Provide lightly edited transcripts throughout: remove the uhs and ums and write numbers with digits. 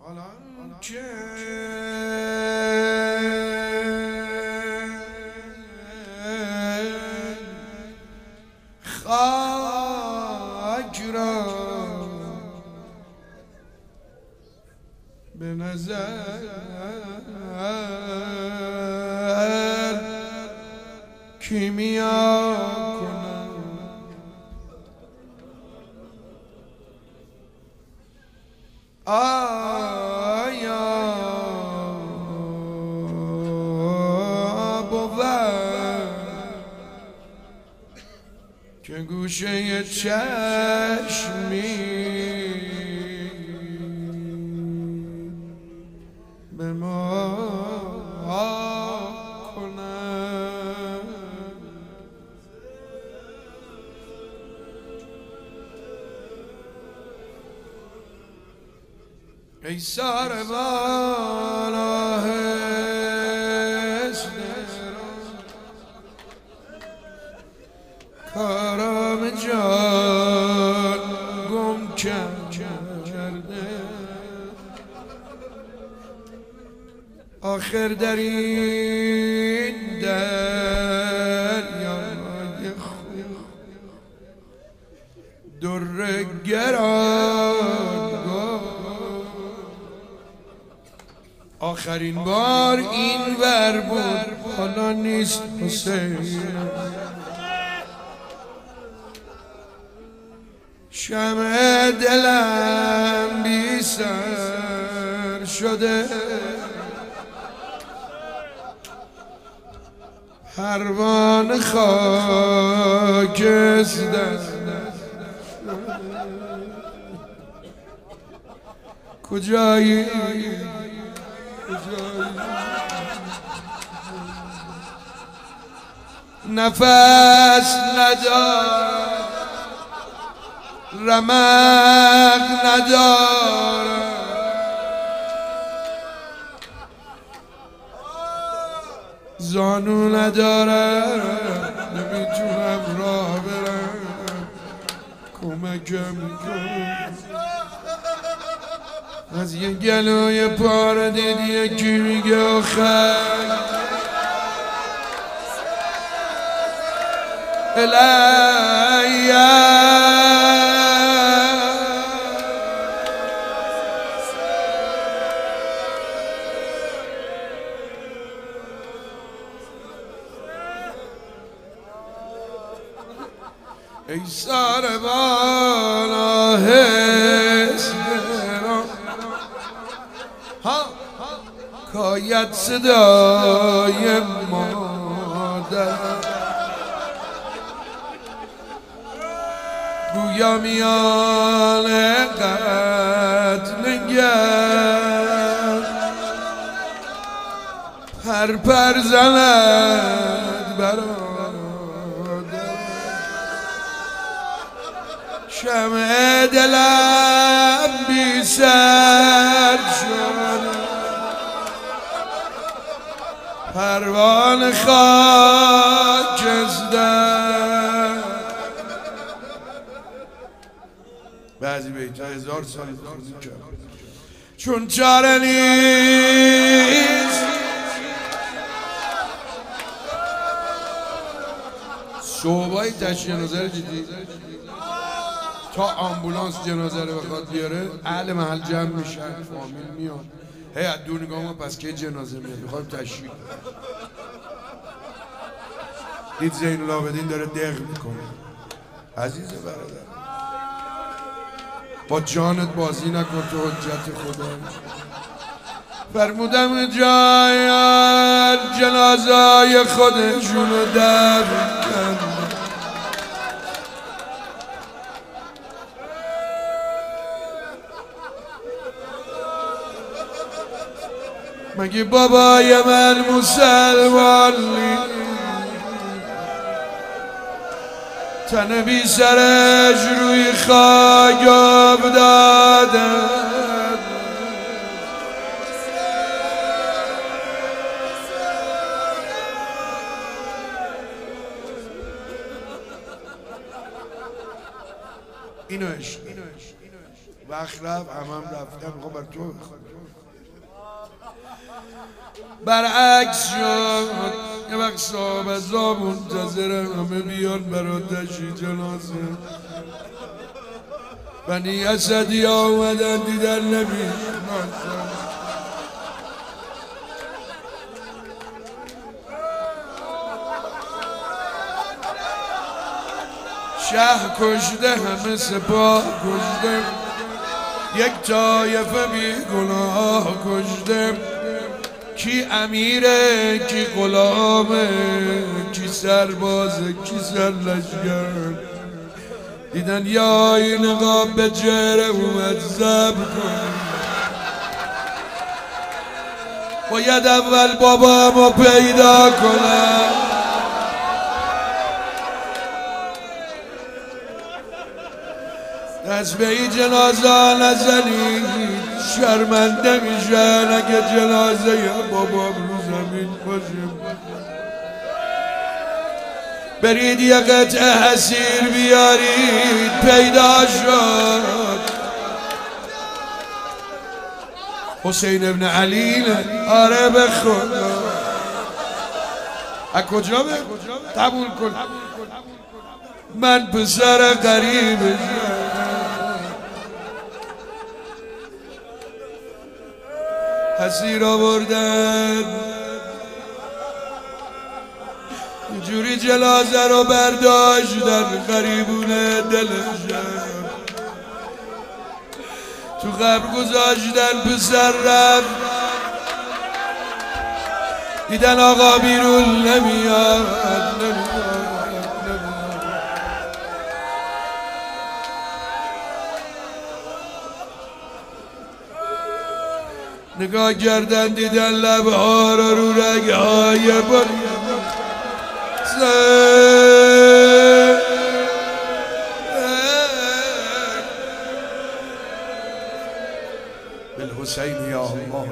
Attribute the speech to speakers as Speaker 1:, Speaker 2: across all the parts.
Speaker 1: که خاک را به نظر کیمیا کنم آیا بود که گوشه چشمی به ما کنم ای سر بالا هست کارم جان گم کرده آخر در این دریای خون در گران آخرین بار این ور بود حالا نیست حسین شمع دلم بی سر شده پروانه خاکستر کجایی نفس ندار رمق ندارم زانو ندارم نمیتونم راه برم کمکم کن از یه گلوی پاره دیدی یکی میگه آخر ای سر بالا حس کاید صدای مادر گویا میان قتلگر پر زند برادر شمع دلم بی سر شد پروانه خاکستر بعضی بیت‌ها 1000 سال خونی کرد چون چاره نیست صحبای تشییع جنازه رو دیدی؟ تا آمبولانس جنازه رو بخواد بیاره اهل محل جمع میشن فامیل میان هی از دور نگاه ما پس که جنازه میاد میخوایم تشییع دید زین العابدین داره دق میکنه عزیز برادر با جانت بازی نکن تو حجت خدا فرمودم جای جنازای خودشونو دفن کن مگه بابای من مسلمان تن بی سرش روی خاک افتاده اینو عشق وقت رفت همم رفتم میخوام بر تو برعکس شد. یه وقت صاحب ازا منتظره همه بیان براتشی جنازه. بنی اسدی آمدن دیدن نبی شهر کشته همه سپاه کشته یک طایفه بی گناه کشته. کی امیره کی غلامه کی سربازه کی سرلشگر. دیدن یا این نقاب به چهره اومد صبر کن. باید اول بابامو پیدا کنم. دست به این جنازه نزنید شرمنده میشن اگه جنازه بابام رو زمین باشه. برید یه قطعه حسیر بیارید پیدا شد. حسین ابن علی آره به خدا. از کجا به؟ قبول کن من پسر غریب حسیر آوردن. جوری جنازه رو برداشتن غریبونه دلشن تو قبر گذاشتن. پسر رفت دیدن آقا بیرون نمیاد. نگاه کردن دیدن لبها رو رگهای بریده. بالحسین یا الله.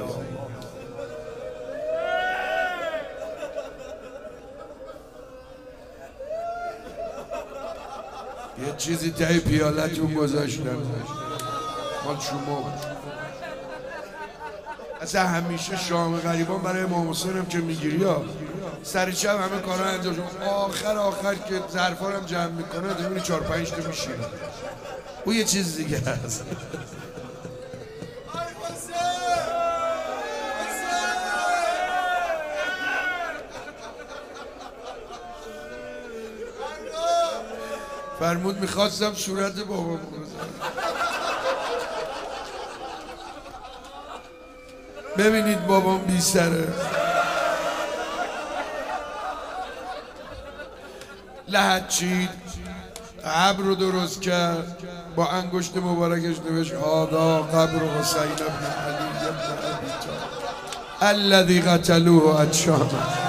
Speaker 1: یه چیزی تایی پیالتون گذاشتم مال شما. اصلا همیشه شام غریبان برای امام حسین هم که میگیری ها سر شب همه کارا انجام شد. آخر که ظرفا رو هم جمع میکنه میبینی 4-5 تا میشینه. او یه چیز دیگه هست. فرمود میخواستم صورت بابام ببینید بابام بی سره. لحد چید قبر رو درست کرد با انگشت مبارکش نوشت هذا قبر حسین ابن علی ابن ابی طالب الذی قتلوه عطشانا.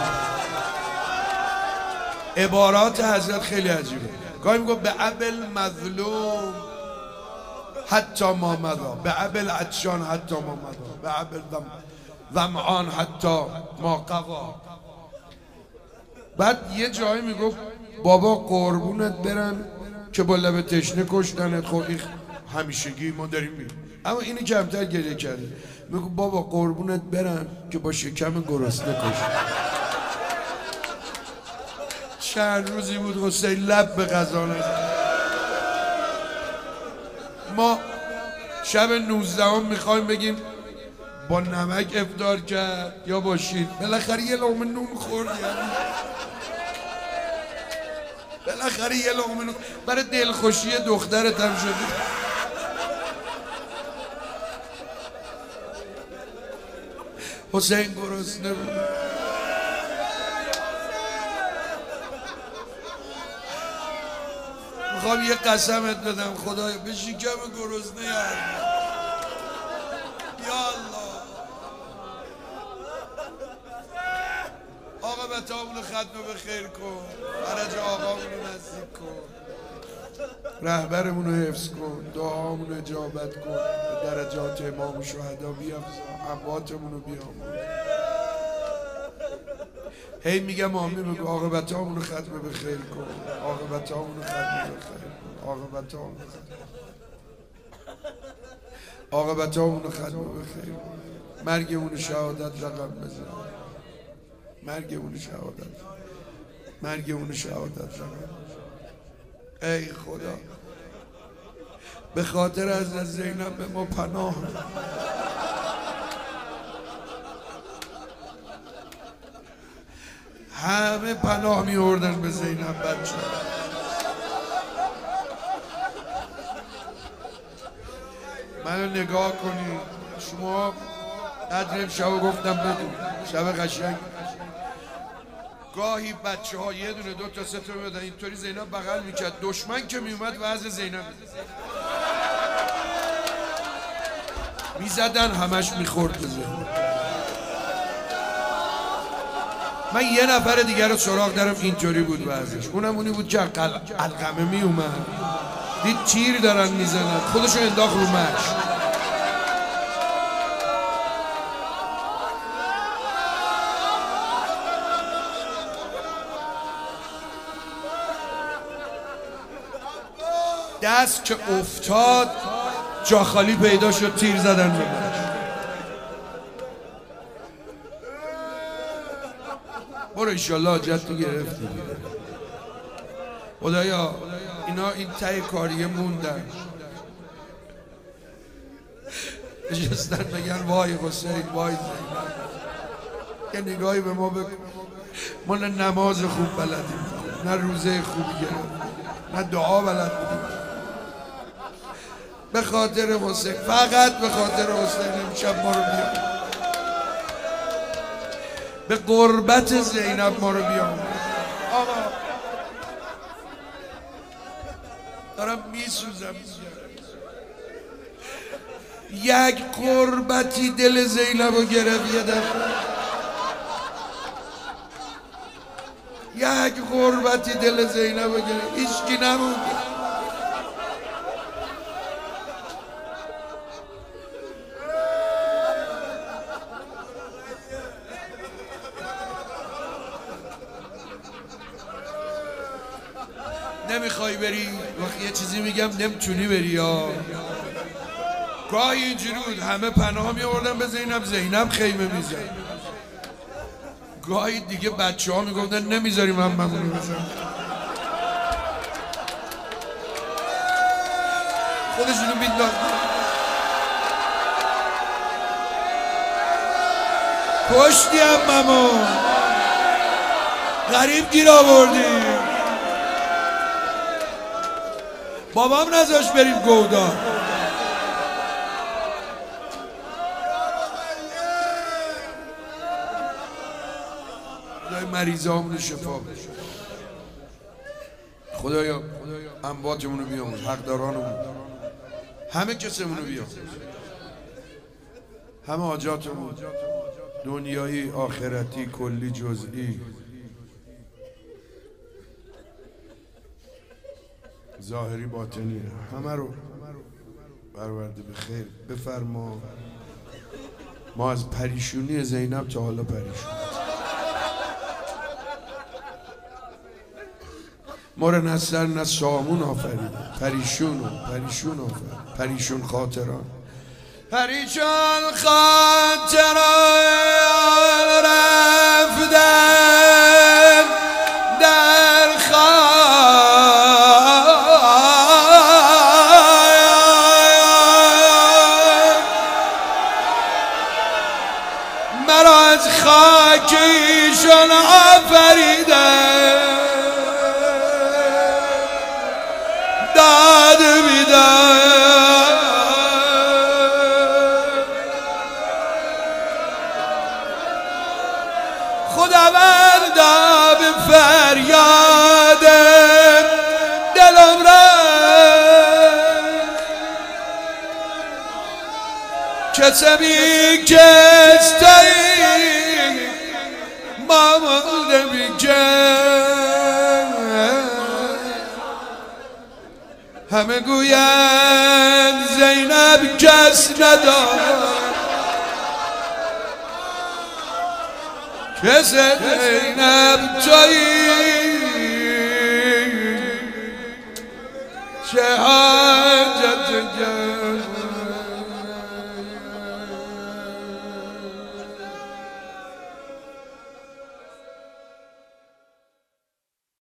Speaker 1: عبارات حضرت خیلی عجیبه. گاهی میگه به ابل مظلوم حتی ما مضا، به ابل عطشان حتی ما مضا، به ابل ظمآن حتی ما قضا. بعد یه جایی میگفت بابا قربونت برن که با لب تشنه کشتنت. خب این همیشگی ما داریم میگیم، اما اینی کمتر گریه کرده. میگو بابا قربونت برن که با شکم گرسنه کشتن. چند روزی بود حسین لب به غذا نزد. ما شب 19 میخوایم بگیم با نمک افطار کرد یا با شیر. بالاخره یه لقمه نون خورد. بالاخره یه لقمه نون برای دلخوشی دخترت هم شده. حسین گرسنه بود. میخوام یه قسمت بدم خدایا به شکم گرسنه یا الله. آقا بتامونو ختم به خیر کن. فرج آقامونو نزدیک کن. رهبرمونو حفظ کن. دعامونو اجابت کن. به درجات امام شهدا بیافزا. امواتمونو بیامون. هی میگم آمین بگو. عاقبتامونو ختم به خیر کن. عاقبتامونو ختم به خیر کن. عاقبتامونو ختم. عاقبتامونو ختم به خیر کن. مرگمون شهادت رقم بزن، مرگمون شهادت، مرگمون شهادت رقم. ای خدا به خاطر حضرت زینب به ما پناه. همه پناه می آوردن به زینب بچه. منو نگاه کنید شما. قدر امشب گفتم بدون شب قشنگ. گاهی بچه ها یه دونه دو تا سه تا میادن اینطوری زینب بغل میکرد، دشمن که میومد وضع زینب میزدن همش میخورد به زینب. من یه نفر دیگر رو سراغ دارم اینطوری بود وضعش، اونم اونی بود که علقمه میومد دید تیر دارن میزنن خودشو انداخت رو مشت. دست که افتاد جا خالی پیدا شد، تیر زدن به مشت. برو ایشالله حاجت رو گرفتی. خدایا اینا این ته کاریه موندن نشستن بگن وای حسین وای زینب. یه نگاهی به ما بکن. ما نه نماز خوب بلدیم، نه روزه خوبی گرفتیم، نه دعا بلد بودیم. به خاطر حسین، فقط به خاطر حسین امشب ما رو بیام به قربت زینب ما رو بیام. آقا دارم میسوزم. یک قربتی دل زینب رو گرفت یه دفعه. یک قربتی دل زینب رو گرفت، هیچکی نموند. نمیخوای بری؟ وقتی یه چیزی میگم نمیتونی بری. یا گاهی اینجوری بود همه پناه میآوردن به زینب، زینب خیمه میزد. گاهی دیگه بچه ها میگفتن نمیذاریم هم ممنون بزن، خودشونو مینداختن. کشتی هم ممنون، غریب گیر آوردی. بابام نذاش بریم گودان. خدای مریضامون رو شفا بده. خدایا امواتمون رو بیاموز، حقدارانمون، همه کسمون رو بیاموز، همه حاجاتمون دنیایی آخرتی کلی جزئی ظاهری باطنی همه رو برآورده به خیر بفرما. ما از پریشونی زینب تا حالا پریشون، ما رو نه سر نه سامون آفریده، پریشون آفرید، پریشون خاطران، پریشان خاطران رفتن در مرا از خاکیشان آفریدن، داد بیداد خداوندا به فریاد دلم رفت، کسمی کستایی مامالده بیگن. همه گویند زینب کس ندارد، کس زینب تویی چه